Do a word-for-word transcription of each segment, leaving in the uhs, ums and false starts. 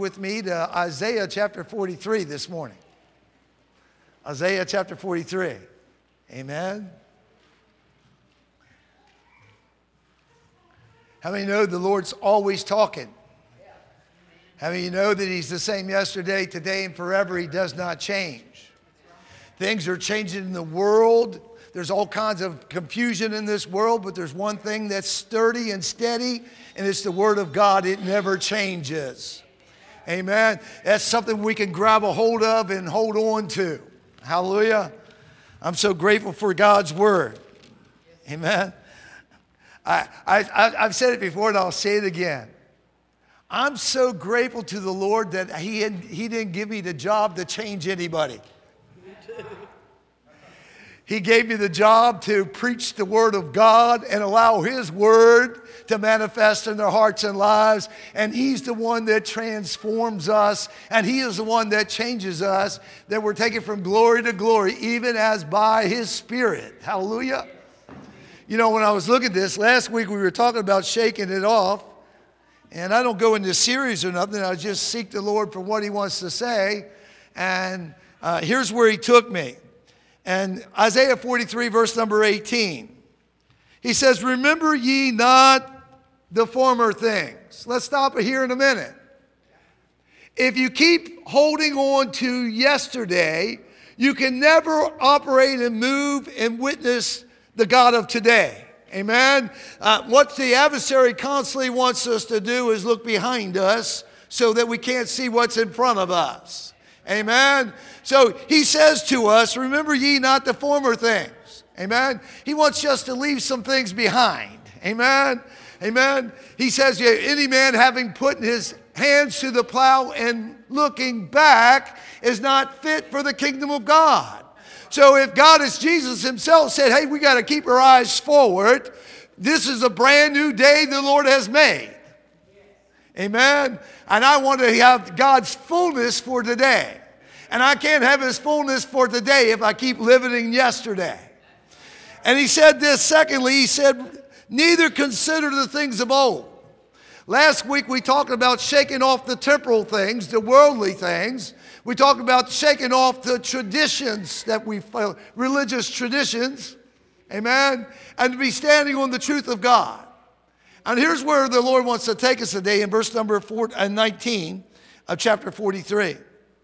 with me to Isaiah chapter forty-three this morning. Isaiah chapter forty-three. Amen. How many know the Lord's always talking? How many know that He's the same yesterday, today, and forever? He does not change. Things are changing in the world. There's all kinds of confusion in this world, but there's one thing that's sturdy and steady, and it's the Word of God. It never changes. Amen. That's something we can grab a hold of and hold on to. Hallelujah. I'm so grateful for God's Word. Amen. I, I, I've said it before, and I'll say it again. I'm so grateful to the Lord that he, had, he didn't give me the job to change anybody. He gave me the job to preach the Word of God and allow His Word to manifest in their hearts and lives. And He's the one that transforms us. And He is the one that changes us, that we're taken from glory to glory, even as by His Spirit. Hallelujah. You know, when I was looking at this, last week we were talking about shaking it off. And I don't go into series or nothing. I just seek the Lord for what He wants to say. And uh, here's where He took me. And Isaiah forty-three, verse number eighteen. He says, remember ye not the former things. Let's stop here in a minute. If you keep holding on to yesterday, you can never operate and move and witness the God of today. Amen. Uh, what the adversary constantly wants us to do is look behind us so that we can't see what's in front of us. Amen. So he says to us, remember ye not the former things. Amen. He wants us to leave some things behind. Amen. Amen. He says, any man having put his hands to the plow and looking back is not fit for the kingdom of God. So if God, as Jesus Himself said, hey, we got to keep our eyes forward. This is a brand new day the Lord has made. Amen. And I want to have God's fullness for today. And I can't have His fullness for today if I keep living in yesterday. And He said this, secondly, He said, neither consider the things of old. Last week we talked about shaking off the temporal things, the worldly things. We talked about shaking off the traditions that we follow, religious traditions. Amen. And to be standing on the truth of God. And here's where the Lord wants to take us today in verse number nineteen of chapter forty-three.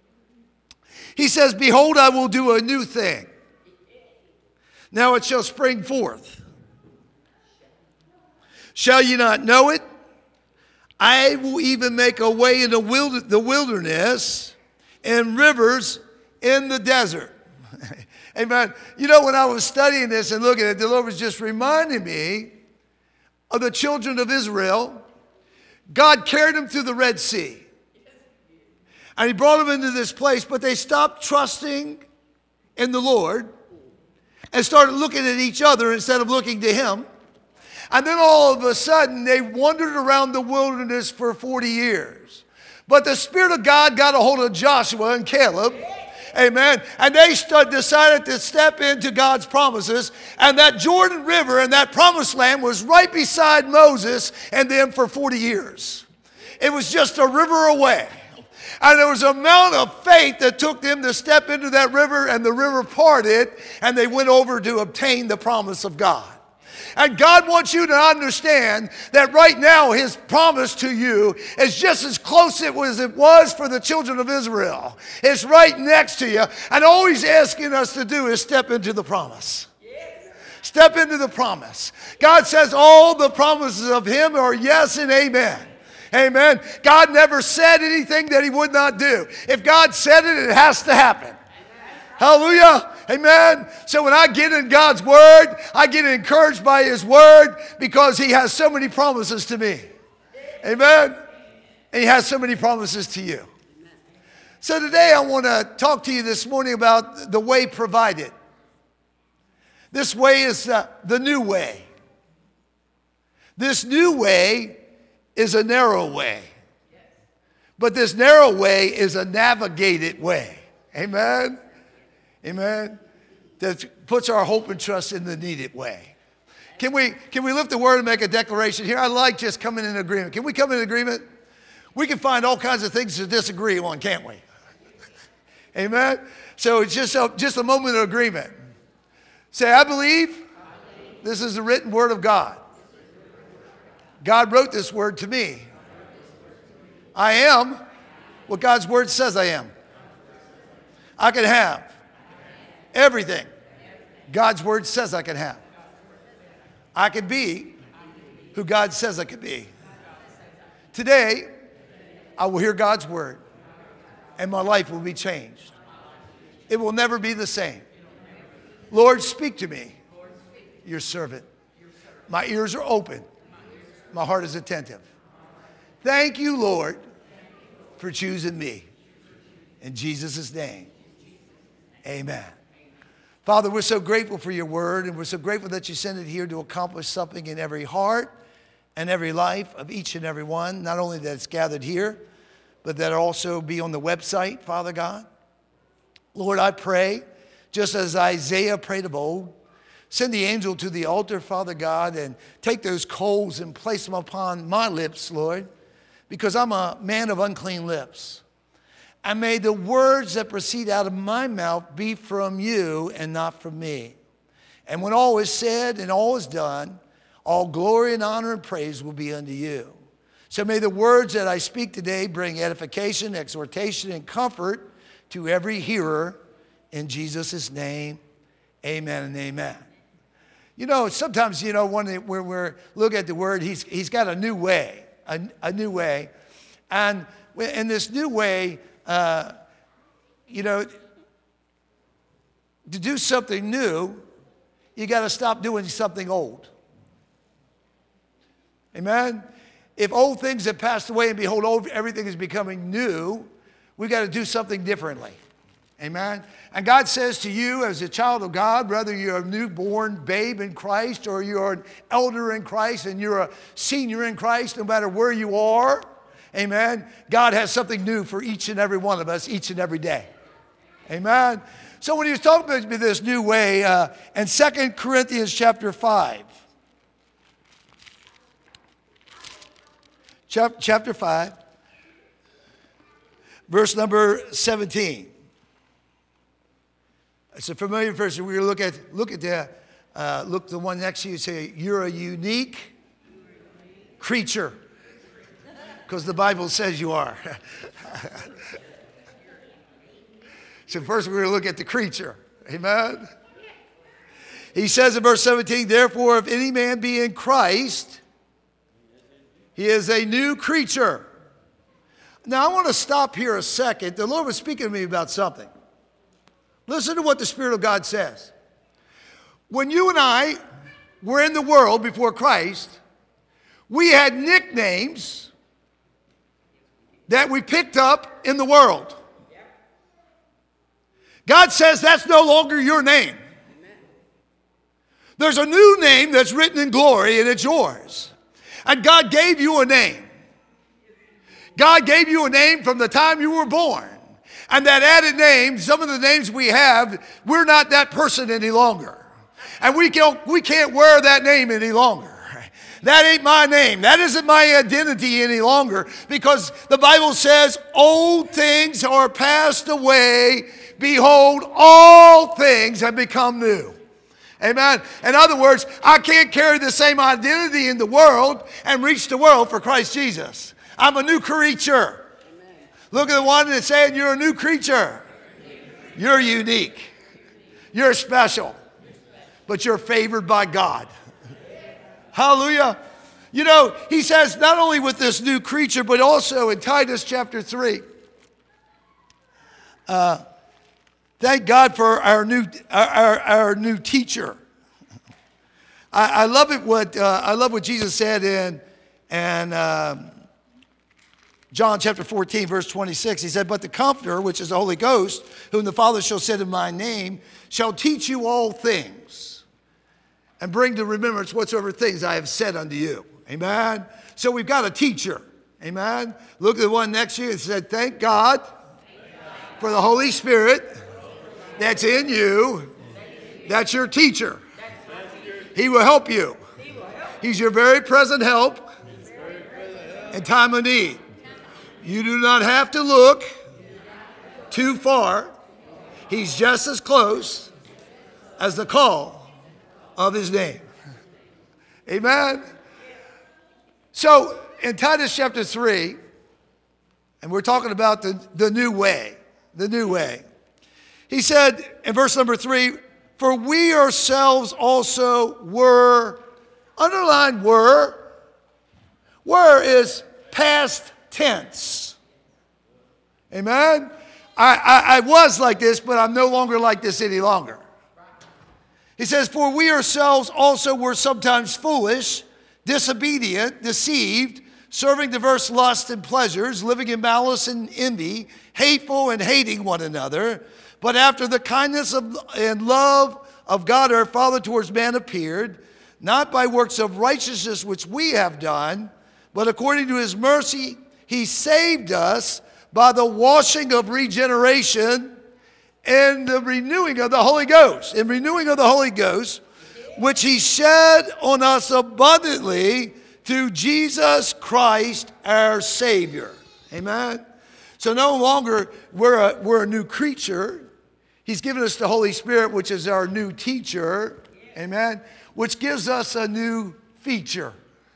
He says, behold, I will do a new thing. Now it shall spring forth. Shall ye not know it? I will even make a way in the wilderness and rivers in the desert. Amen. You know, when I was studying this and looking at it, the Lord was just reminding me of the children of Israel. God carried them through the Red Sea. And He brought them into this place, but they stopped trusting in the Lord and started looking at each other instead of looking to Him. And then all of a sudden, they wandered around the wilderness for forty years. But the Spirit of God got a hold of Joshua and Caleb. Amen. And they st- decided to step into God's promises. And that Jordan River and that promised land was right beside Moses and them for forty years. It was just a river away. And there was an amount of faith that took them to step into that river, and the river parted, and they went over to obtain the promise of God. And God wants you to understand that right now His promise to you is just as close as it was for the children of Israel. It's right next to you. And all He's asking us to do is step into the promise. Step into the promise. God says all the promises of Him are yes and amen. Amen. God never said anything that He would not do. If God said it, it has to happen. Hallelujah. Amen. So when I get in God's Word, I get encouraged by His Word because He has so many promises to me. Amen. And He has so many promises to you. So today I want to talk to you this morning about the way provided. This way is uh, the new way. This new way is a narrow way. But this narrow way is a navigated way. Amen. Amen. That puts our hope and trust in the needed way. Can we, can we lift the word and make a declaration here? I like just coming in agreement. Can we come in agreement? We can find all kinds of things to disagree on, can't we? Amen? So it's just a, just a moment of agreement. Say, I believe, I believe this is the written word of God. God wrote this word to me. I am what God's word says I am. I can have everything God's word says I can have. I can be who God says I can be. Today, I will hear God's word, and my life will be changed. It will never be the same. Lord, speak to me, your servant. My ears are open. My heart is attentive. Thank you, Lord, for choosing me. In Jesus' name, amen. Father, we're so grateful for your word, and we're so grateful that you sent it here to accomplish something in every heart and every life of each and every one, not only that it's gathered here, but that it also be on the website, Father God. Lord, I pray, just as Isaiah prayed of old, send the angel to the altar, Father God, and take those coals and place them upon my lips, Lord, because I'm a man of unclean lips. And may the words that proceed out of my mouth be from you and not from me. And when all is said and all is done, all glory and honor and praise will be unto you. So may the words that I speak today bring edification, exhortation, and comfort to every hearer. In Jesus' name, amen and amen. You know, sometimes, you know, when we're looking at the word, he's, he's got a new way, a, a new way. And in this new way, uh, you know, to do something new, you got to stop doing something old. Amen? If old things have passed away and behold, old, everything is becoming new, we got to do something differently. Amen? And God says to you as a child of God, whether you're a newborn babe in Christ or you're an elder in Christ and you're a senior in Christ, no matter where you are, amen, God has something new for each and every one of us each and every day. Amen? So when he was talking about this new way, uh, in Second Corinthians chapter five, chapter five, verse number seventeen. It's a familiar verse. We're going to look at, look at the, uh, look the one next to you and say, you're a unique creature. Because the Bible says you are. So first we're going to look at the creature. Amen? He says in verse seventeen, therefore, if any man be in Christ, he is a new creature. Now I want to stop here a second. The Lord was speaking to me about something. Listen to what the Spirit of God says. When you and I were in the world before Christ, we had nicknames that we picked up in the world. God says that's no longer your name. There's a new name that's written in glory, and it's yours. And God gave you a name. God gave you a name from the time you were born. And that added name, some of the names we have, we're not that person any longer. And we can't, we can't wear that name any longer. That ain't my name. That isn't my identity any longer. Because the Bible says, old things are passed away. Behold, all things have become new. Amen. In other words, I can't carry the same identity in the world and reach the world for Christ Jesus. I'm a new creature. Look at the one that's saying you're a new creature. You're unique. You're special. But you're favored by God. Hallelujah. You know, he says not only with this new creature, but also in Titus chapter three. Uh, thank God for our new our, our new teacher. I, I love it. What uh, I love what Jesus said in and. Um, John chapter fourteen, verse twenty-six, he said, but the Comforter, which is the Holy Ghost, whom the Father shall send in my name, shall teach you all things and bring to remembrance whatsoever things I have said unto you. Amen? So we've got a teacher. Amen? Look at the one next to you and said, thank God for the Holy Spirit that's in you. That's your teacher. He will help you. He's your very present help in time of need. You do not have to look too far. He's just as close as the call of his name. Amen. So in Titus chapter three, and we're talking about the, the new way, the new way. He said in verse number three, for we ourselves also were, underlined were, were is past tense. Amen. I, I, I was like this, but I'm no longer like this any longer. He says, for we ourselves also were sometimes foolish, disobedient, deceived, serving diverse lusts and pleasures, living in malice and envy, hateful and hating one another. But after the kindness of, and love of God our Father towards man appeared, not by works of righteousness which we have done, but according to his mercy, he saved us by the washing of regeneration and the renewing of the Holy Ghost. In renewing of the Holy Ghost, which he shed on us abundantly through Jesus Christ our Savior. Amen. So no longer we're a, we're a new creature. He's given us the Holy Spirit, which is our new teacher. Amen. Which gives us a new feature.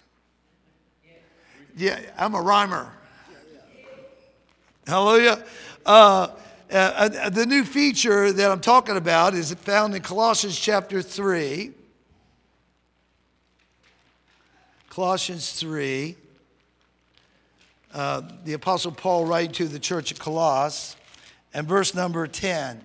Yeah, I'm a rhymer. Hallelujah. Uh, uh, the new feature that I'm talking about is found in Colossians chapter three. Colossians three. Uh, the Apostle Paul writing to the church at Colossus, and verse number ten.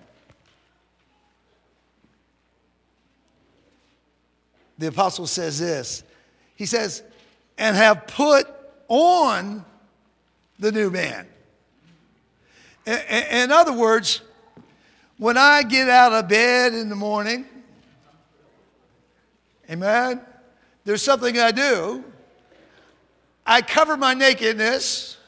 The apostle says this. He says, and have put on the new man. In other words, when I get out of bed in the morning, amen, there's something I do. I cover my nakedness,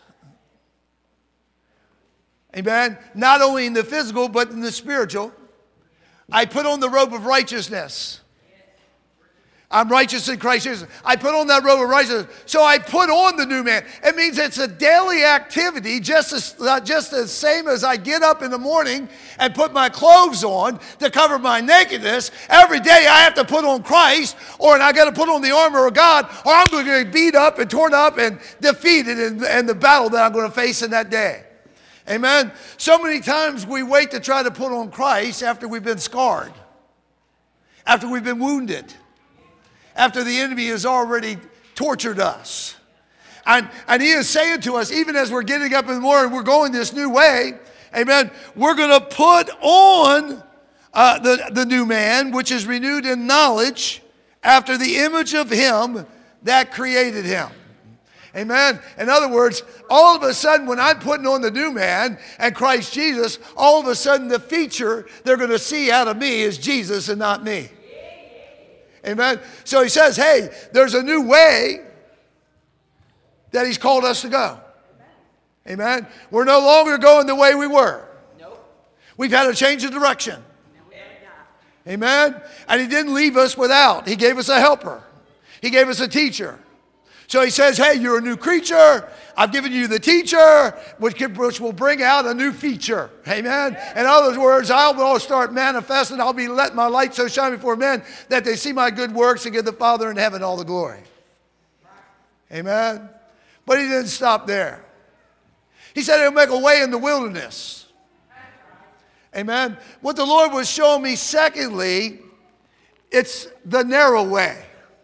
amen, not only in the physical, but in the spiritual. I put on the robe of righteousness. I'm righteous in Christ Jesus. I put on that robe of righteousness. So I put on the new man. It means it's a daily activity, just as, uh, just the same as I get up in the morning and put my clothes on to cover my nakedness. Every day I have to put on Christ, or I got to put on the armor of God, or I'm going to get beat up and torn up and defeated in, in the battle that I'm going to face in that day. Amen. So many times we wait to try to put on Christ after we've been scarred, after we've been wounded, after the enemy has already tortured us. And, and he is saying to us, even as we're getting up in the morning, we're going this new way, amen, we're going to put on uh, the, the new man, which is renewed in knowledge after the image of him that created him. Amen. In other words, all of a sudden when I'm putting on the new man and Christ Jesus, all of a sudden the feature they're going to see out of me is Jesus and not me. Amen. So he says, hey, there's a new way that he's called us to go. Amen. We're no longer going the way we were. We've had a change of direction. Amen. And he didn't leave us without. He gave us a helper. He gave us a teacher. So he says, hey, you're a new creature. I've given you the teacher, which, which will bring out a new feature. Amen. In other words, I will start manifesting. I'll be letting my light so shine before men that they see my good works and give the Father in heaven all the glory. Amen. But he didn't stop there. He said he'll make a way in the wilderness. Amen. What the Lord was showing me, secondly, it's the narrow way.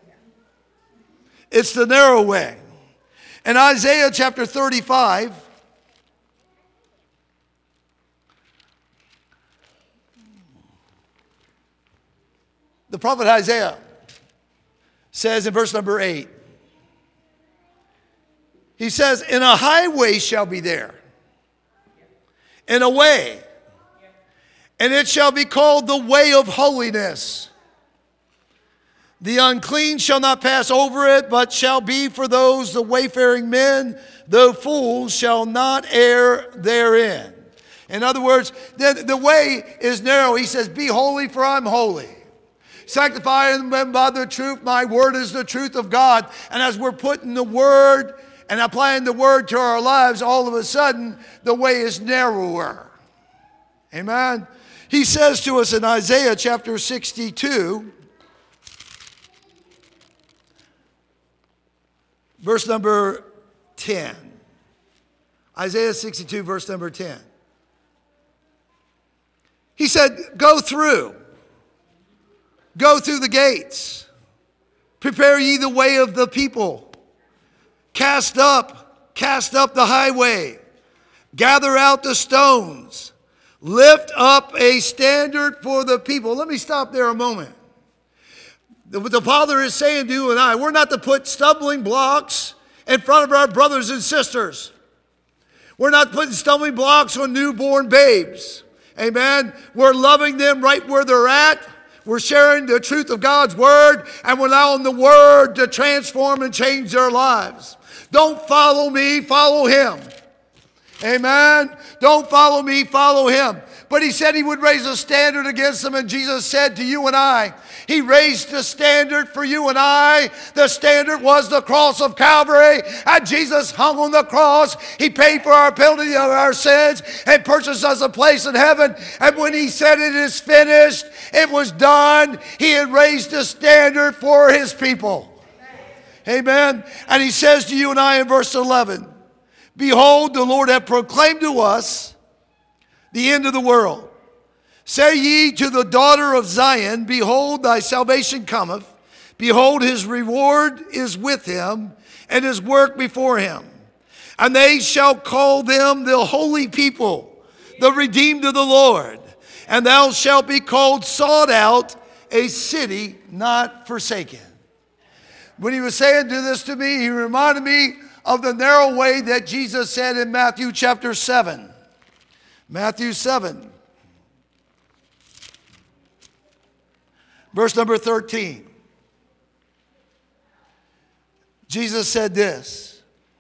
It's the narrow way. In Isaiah chapter thirty-five, the prophet Isaiah says in verse number eight, he says, "And a highway shall be there, and a way, and it shall be called the way of holiness. The unclean shall not pass over it, but shall be for those the wayfaring men, though fools shall not err therein." In other words, the, the way is narrow. He says, "Be holy, for I'm holy. Sanctify them by the truth. My word is the truth of God." And as we're putting the word and applying the word to our lives, all of a sudden, the way is narrower. Amen. He says to us in Isaiah chapter sixty-two, verse number ten. Isaiah sixty-two, verse number ten. He said, go through. Go through the gates. Prepare ye the way of the people. Cast up, cast up the highway. Gather out the stones. Lift up a standard for the people. Let me stop there a moment. What the Father is saying to you and I, we're not to put stumbling blocks in front of our brothers and sisters. We're not putting stumbling blocks on newborn babes. Amen. We're loving them right where they're at. We're sharing the truth of God's word, and we're allowing the word to transform and change their lives. Don't follow me, follow him. Amen. Don't follow me, follow him. But he said he would raise a standard against them, and Jesus said to you and I, he raised the standard for you and I. The standard was the cross of Calvary, and Jesus hung on the cross. He paid for our penalty of our sins and purchased us a place in heaven. And when he said it is finished, it was done, he had raised the standard for his people. Amen. And he says to you and I in verse eleven, behold, the Lord hath proclaimed to us the end of the world. Say ye to the daughter of Zion, behold, thy salvation cometh. Behold, his reward is with him, and his work before him. And they shall call them the holy people, the redeemed of the Lord. And thou shalt be called sought out, a city not forsaken. When he was saying to this to me, he reminded me of the narrow way that Jesus said in Matthew chapter seven. Matthew seven. Verse number thirteen. Jesus said this.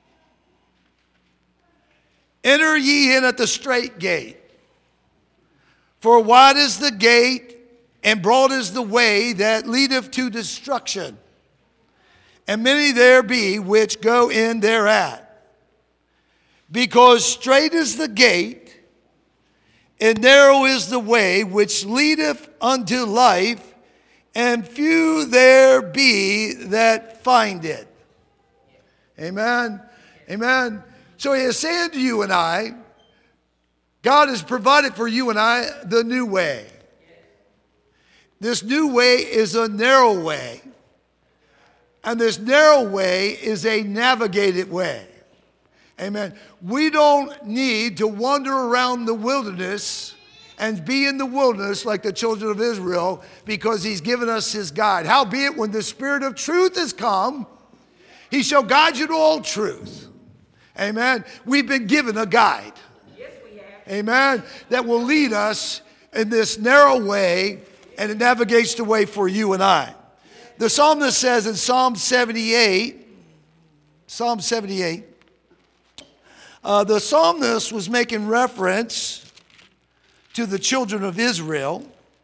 Enter ye in at the strait gate. For wide is the gate, and broad is the way that leadeth to destruction. And many there be which go in thereat. Because strait is the gate, and narrow is the way which leadeth unto life, and few there be that find it. Amen. Amen. So he is saying to you and I, God has provided for you and I the new way. This new way is a narrow way. And this narrow way is a navigated way. Amen. We don't need to wander around the wilderness and be in the wilderness like the children of Israel, because he's given us his guide. Howbeit, when the Spirit of truth is come, he shall guide you to all truth. Amen. We've been given a guide. Yes, we have. Amen. That will lead us in this narrow way, and it navigates the way for you and I. The psalmist says in Psalm seventy-eight, Psalm seventy-eight, uh, the psalmist was making reference to the children of Israel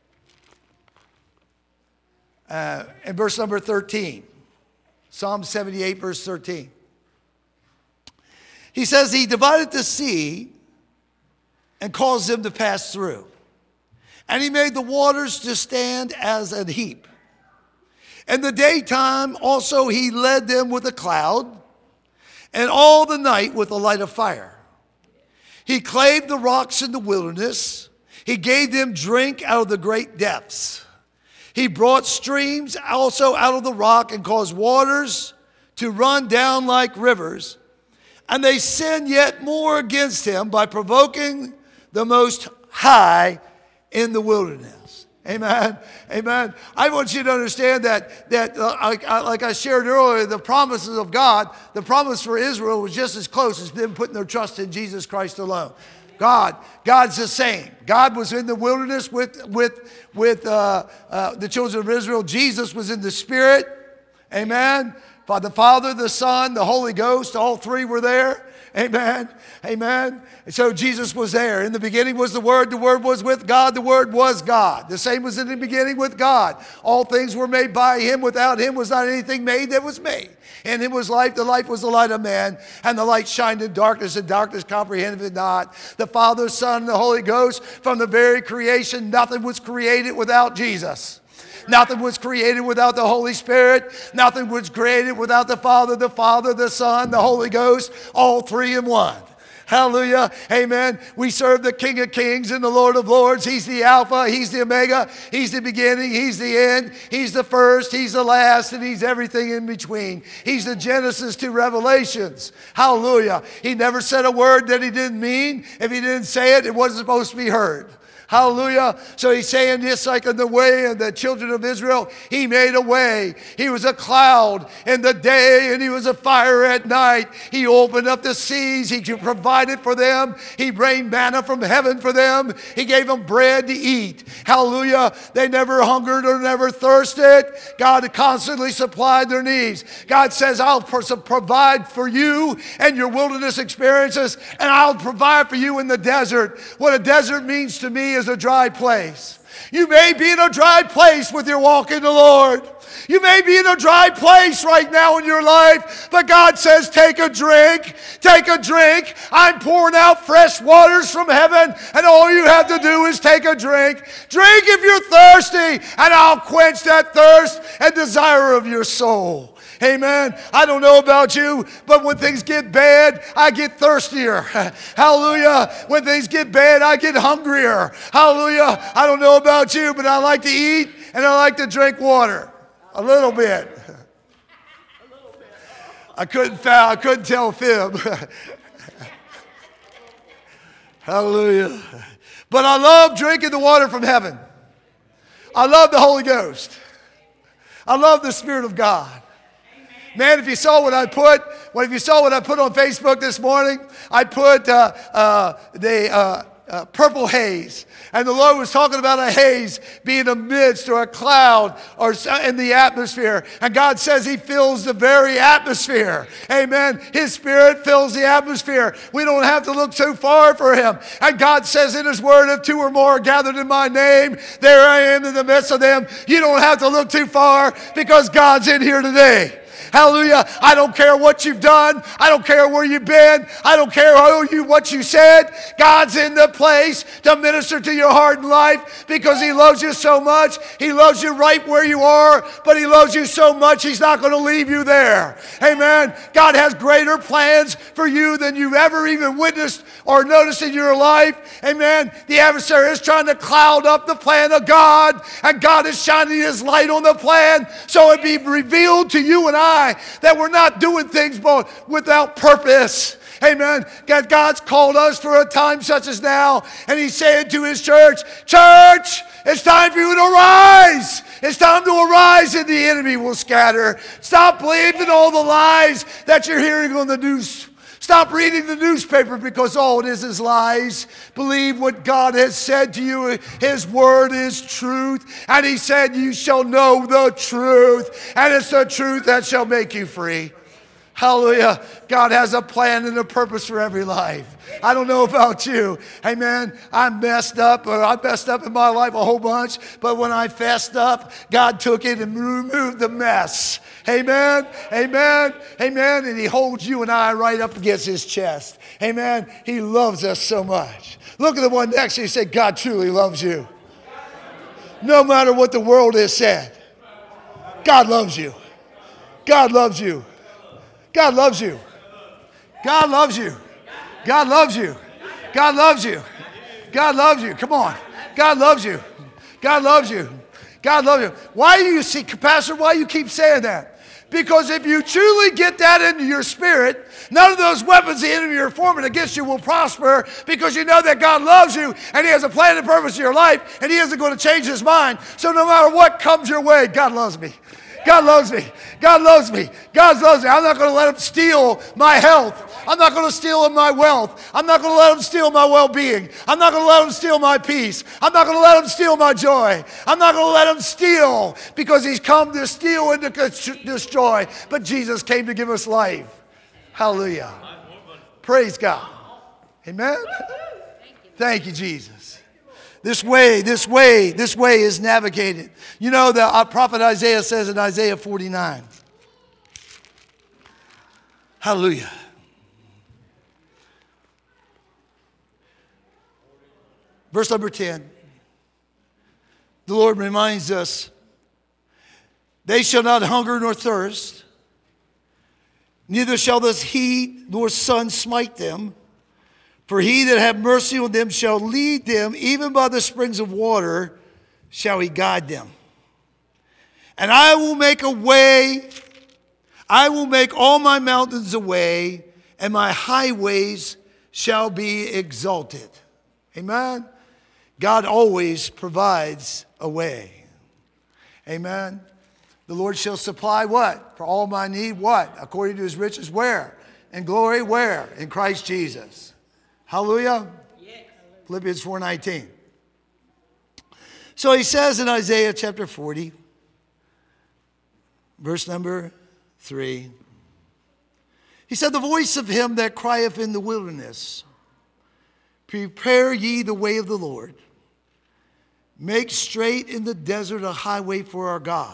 uh, in verse number thirteen. Psalm seventy-eight, verse thirteen. He says, he divided the sea and caused them to pass through. And he made the waters to stand as an heap. In the daytime also he led them with a cloud, and all the night with a light of fire. He clave the rocks in the wilderness. He gave them drink out of the great depths. He brought streams also out of the rock and caused waters to run down like rivers. And they sinned yet more against him by provoking the Most High in the wilderness. Amen. Amen. I want you to understand that, that uh, like, I, like I shared earlier, the promises of God, the promise for Israel was just as close as them putting their trust in Jesus Christ alone. God, God's the same. God was in the wilderness with, with, with uh, uh, the children of Israel. Jesus was in the Spirit. Amen. By the Father, the Son, the Holy Ghost, all three were there. Amen. Amen. And so Jesus was there. In the beginning was the Word. The Word was with God. The Word was God. The same was in the beginning with God. All things were made by Him. Without Him was not anything made that was made. In Him was life. The life was the light of man. And the light shined in darkness, and darkness comprehended it not. The Father, Son, and the Holy Ghost, from the very creation, nothing was created without Jesus. Nothing was created without the Holy Spirit. Nothing was created without the Father, the Father, the Son, the Holy Ghost, all three in one. Hallelujah. Amen. We serve the King of Kings and the Lord of Lords. He's the Alpha. He's the Omega. He's the beginning. He's the end. He's the first. He's the last. And He's everything in between. He's the Genesis to Revelations. Hallelujah. He never said a word that He didn't mean. If He didn't say it, it wasn't supposed to be heard. Hallelujah. So He's saying this like in the way of the children of Israel. He made a way. He was a cloud in the day and He was a fire at night. He opened up the seas. He provided for them. He rained manna from heaven for them. He gave them bread to eat. Hallelujah. They never hungered or never thirsted. God constantly supplied their needs. God says, I'll provide for you and your wilderness experiences, and I'll provide for you in the desert. What a desert means to me is is a dry place. You may be in a dry place with your walk in the Lord. You may be in a dry place right now in your life, but God says, take a drink, take a drink. I'm pouring out fresh waters from heaven, and all you have to do is take a drink. Drink if you're thirsty, and I'll quench that thirst and desire of your soul. Amen. I don't know about you, but when things get bad, I get thirstier. Hallelujah. When things get bad, I get hungrier. Hallelujah. I don't know about you, but I like to eat and I like to drink water. A little bit. I couldn't foul, I couldn't tell a fib. Hallelujah. But I love drinking the water from heaven. I love the Holy Ghost. I love the Spirit of God. Man, if you saw what I put, well, if you saw what I put on Facebook this morning, I put uh, uh, the uh, uh, purple haze. And the Lord was talking about a haze being a mist or a cloud or in the atmosphere. And God says He fills the very atmosphere. Amen. His Spirit fills the atmosphere. We don't have to look too far for Him. And God says in His Word, if two or more are gathered in my name, there I am in the midst of them. You don't have to look too far because God's in here today. Hallelujah. I don't care what you've done. I don't care where you've been. I don't care who you, what you said. God's in the place to minister to your heart and life because He loves you so much. He loves you right where you are, but He loves you so much He's not going to leave you there. Amen. God has greater plans for you than you've ever even witnessed or noticed in your life. Amen. The adversary is trying to cloud up the plan of God, and God is shining His light on the plan so it be revealed to you and I that we're not doing things without purpose. Amen. God, God's called us for a time such as now, and He's saying to His church, church, it's time for you to arise. It's time to arise and the enemy will scatter. Stop believing all the lies that you're hearing on the news. Stop reading the newspaper because all it is is lies. Believe what God has said to you. His word is truth. And He said you shall know the truth. And it's the truth that shall make you free. Hallelujah. God has a plan and a purpose for every life. I don't know about you. Amen. I'm messed up. Or I messed up in my life a whole bunch. But when I fessed up, God took it and removed the mess. Amen. Amen. Amen. And He holds you and I right up against His chest. Amen. He loves us so much. Look at the one next to you and say, God truly loves you. No matter what the world has said. God loves you. God loves you. God loves you. God loves you. God loves you. God loves you. God loves you. Come on. God loves you. God loves you. God loves you. Why do you see, Pastor, why do you keep saying that? Because if you truly get that into your spirit, none of those weapons the enemy are forming against you will prosper because you know that God loves you and He has a plan and purpose in your life and He isn't going to change His mind. So no matter what comes your way, God loves me. God loves me. God loves me. God loves me. I'm not going to let Him steal my health. I'm not going to steal my wealth. I'm not going to let Him steal my well-being. I'm not going to let Him steal my peace. I'm not going to let Him steal my joy. I'm not going to let Him steal because He's come to steal and to destroy. But Jesus came to give us life. Hallelujah. Praise God. Amen. Thank you, Jesus. This way, this way, this way is navigated. You know, the uh, prophet Isaiah says in Isaiah forty-nine. Hallelujah. Verse number ten. The Lord reminds us, they shall not hunger nor thirst, neither shall the heat nor sun smite them. For he that hath mercy on them shall lead them, even by the springs of water shall he guide them. And I will make a way, I will make all my mountains a way, and my highways shall be exalted. Amen. God always provides a way. Amen. The Lord shall supply what? For all my need, what? According to his riches, where? In glory, where? In Christ Jesus. Hallelujah. Yes. Philippians four nineteen. So he says in Isaiah chapter forty, verse number three. He said, the voice of him that crieth in the wilderness, prepare ye the way of the Lord. Make straight in the desert a highway for our God.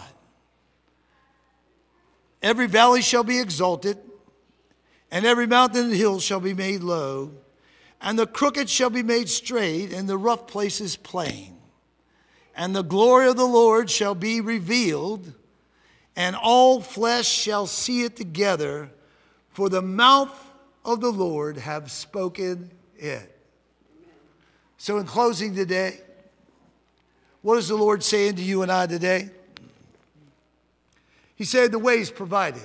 Every valley shall be exalted, and every mountain and hill shall be made low, and the crooked shall be made straight, and the rough places plain. And the glory of the Lord shall be revealed, and all flesh shall see it together, for the mouth of the Lord have spoken it. So in closing today, what is the Lord saying to you and I today? He said the way is provided.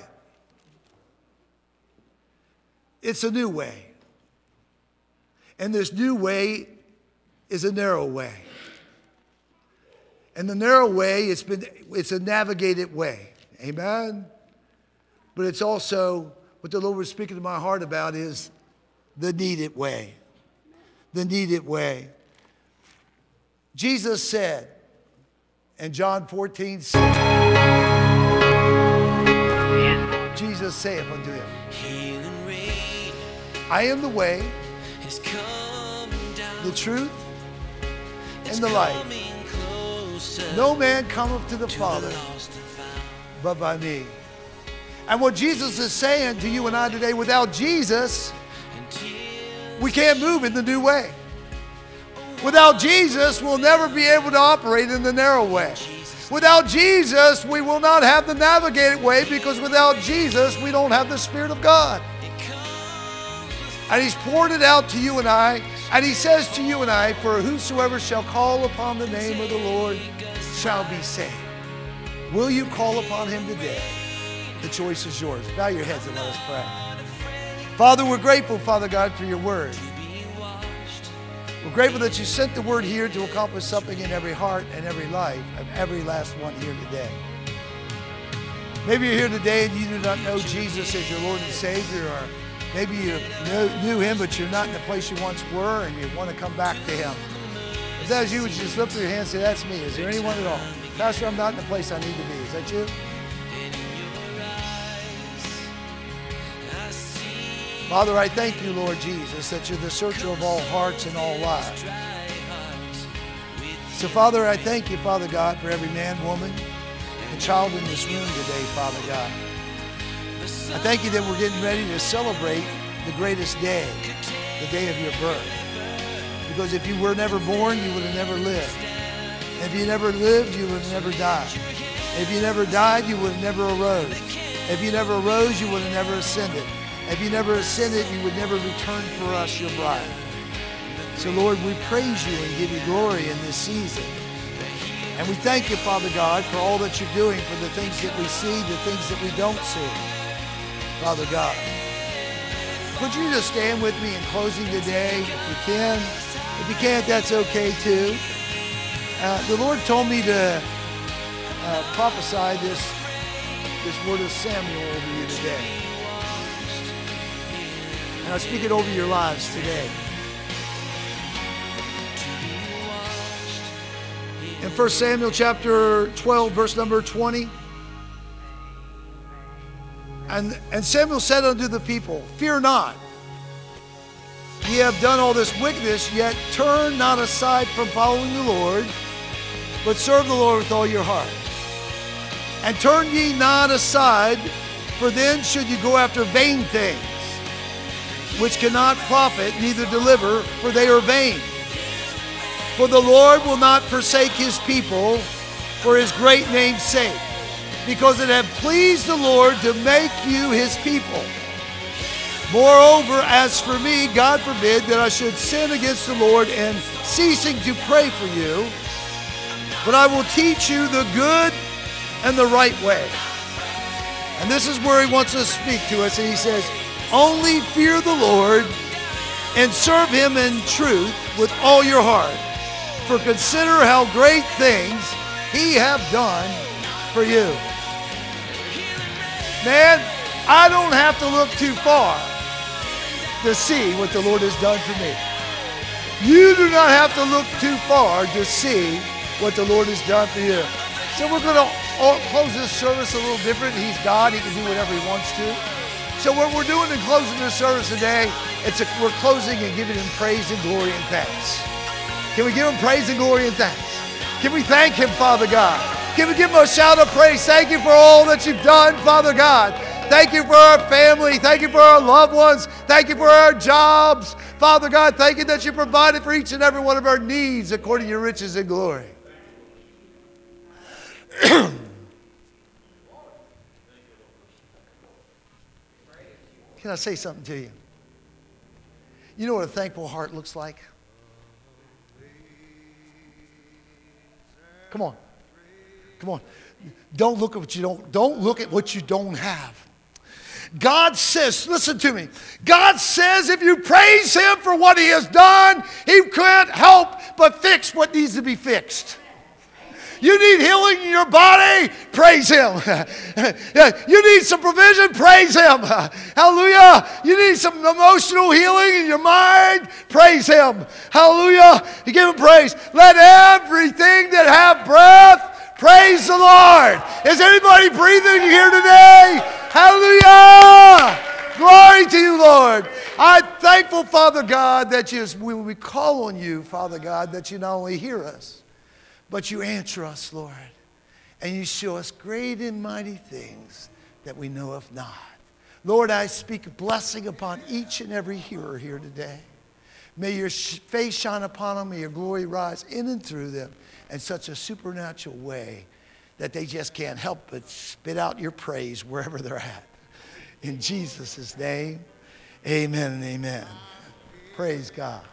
It's a new way. And this new way is a narrow way. And the narrow way, it's been it's a navigated way. Amen? But it's also, what the Lord was speaking to my heart about is the needed way. The needed way. Jesus said in John fourteen, Jesus saith unto him, I am the way, the truth, and the life. No man cometh to the Father but by me. And what Jesus is saying to you and I today, without Jesus, we can't move in the new way. Without Jesus, we'll never be able to operate in the narrow way. Without Jesus, we will not have the navigated way, because without Jesus, we don't have the Spirit of God. And he's poured it out to you and I. And he says to you and I, for whosoever shall call upon the name of the Lord shall be saved. Will you call upon him today? The choice is yours. Bow your heads and let us pray. Father, we're grateful, Father God, for your word. We're grateful that you sent the word here to accomplish something in every heart and every life of every last one here today. Maybe you're here today and you do not know Jesus as your Lord and Savior, or maybe you knew him but you're not in the place you once were and you want to come back to him. If that's you, would you just lift your hand and say, that's me. Is there anyone at all? Pastor, I'm not in the place I need to be. Is that you? Father, I thank you, Lord Jesus, that you're the searcher of all hearts and all lives. So, Father, I thank you, Father God, for every man, woman, and child in this room today, Father God. I thank you that we're getting ready to celebrate the greatest day, the day of your birth. Because if you were never born, you would have never lived. And if you never lived, you would have never died. If you never died, you would have never arose. If you never arose, you would have never ascended. If you never ascended, you would never return for us, your bride. So, Lord, we praise you and give you glory in this season. And we thank you, Father God, for all that you're doing, for the things that we see, the things that we don't see, Father God. Could you just stand with me in closing today, if you can? If you can't, that's okay, too. Uh, the Lord told me to uh, prophesy this, this word of Samuel over you today. And I speak it over your lives today. In First Samuel chapter twelve, verse number twenty. And, and Samuel said unto the people, fear not, ye have done all this wickedness, yet turn not aside from following the Lord, but serve the Lord with all your heart. And turn ye not aside, for then should you go after vain things, which cannot profit, neither deliver, for they are vain. For the Lord will not forsake his people for his great name's sake, because it hath pleased the Lord to make you his people. Moreover, as for me, God forbid that I should sin against the Lord in ceasing to pray for you, but I will teach you the good and the right way. And this is where he wants us to speak to us. And he says, only fear the Lord and serve him in truth with all your heart. For consider how great things he hath done for you. Man, I don't have to look too far to see what the Lord has done for me. You do not have to look too far to see what the Lord has done for you. So we're going to close this service a little different. He's God. He can do whatever he wants to. So what we're doing in closing this service today, it's a, we're closing and giving him praise and glory and thanks. Can we give him praise and glory and thanks? Can we thank him, Father God? Can we give him a shout of praise? Thank you for all that you've done, Father God. Thank you for our family. Thank you for our loved ones. Thank you for our jobs. Father God, thank you that you provided for each and every one of our needs according to your riches and glory. Can I say something to you? You know what a thankful heart looks like? Come on. Come on. Don't look at what you don't, don't look at what you don't have. God says, listen to me. God says if you praise him for what he has done, he can't help but fix what needs to be fixed. You need healing in your body, praise him. You need some provision, praise him. Hallelujah. You need some emotional healing in your mind, praise him. Hallelujah. You give him praise. Let everything that have breath praise the Lord. Is anybody breathing here today? Hallelujah. Glory to you, Lord. I'm thankful, Father God, that you, when we call on you, Father God, that you not only hear us, but you answer us, Lord, and you show us great and mighty things that we know of not. Lord, I speak a blessing upon each and every hearer here today. May your face shine upon them. May your glory rise in and through them in such a supernatural way that they just can't help but spit out your praise wherever they're at. In Jesus' name, amen and amen. Praise God.